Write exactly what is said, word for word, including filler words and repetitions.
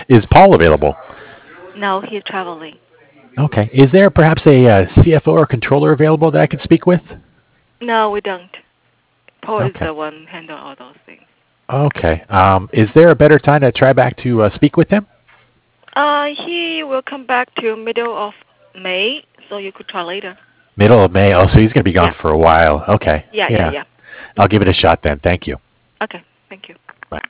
Is Paul available? No, he's traveling. Okay. Is there perhaps a uh, C F O or controller available that I could speak with? No, we don't. Paul is Okay. the one handle all those things. Okay. Um, is there a better time to try back to uh, speak with him? Uh, he will come back to middle of May, so you could try later. Middle of May. Oh, so he's going to be gone Yeah, for a while. Okay. yeah, yeah, Yeah. yeah. I'll give it a shot then. Thank you. Okay, thank you.